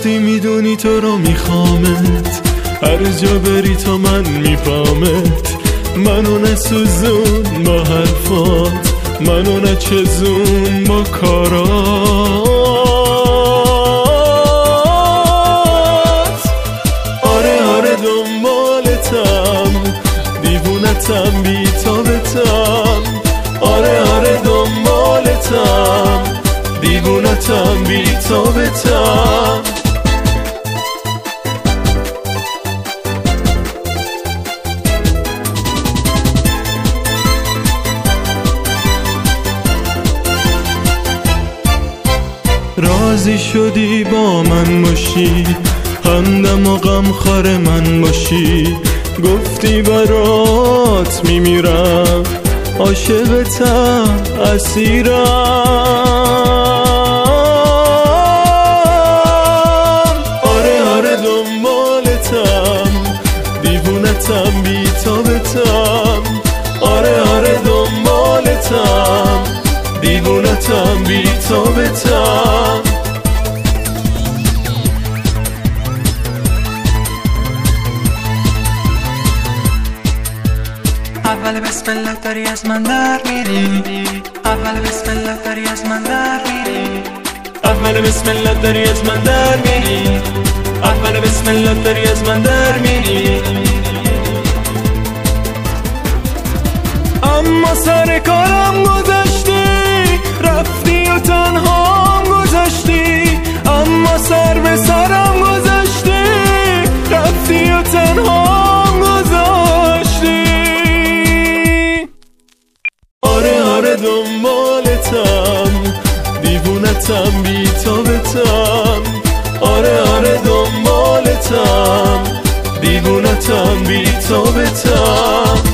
وقتی میدونی تو رو میخوامت، هر جا بری تا من میفهمت. منو نسوزون با حرفات، منو نچزون با کارات. آره آره دنبالتم، دیوونتم بیتابتم. آره آره دنبالتم، دیوونتم بیتابتم. راضی شدی با من باشی، همدم و غمخوار من باشی. گفتی برات میمیرم، عاشقتم، اسیرم. آره آره دنبالتم، دیوونتم بیتابتم. آره آره دنبالتم، دیوونتم بیتابتم. اول بسم الله داری از من در میری، اول بسم الله داری از من در میری، اول بسم الله داری از من در میری، اول بسم الله داری از من در میری. اما سر کارم گذاشتی، رفتی و تنهام گذاشتی. اما سر به سرم گذاشتی، رفتی و تنهام گذاشتی. آره آره دنبالتم، دیوونتم بیتابتم. آره آره دنبالتم، دیوونتم بیتابتم.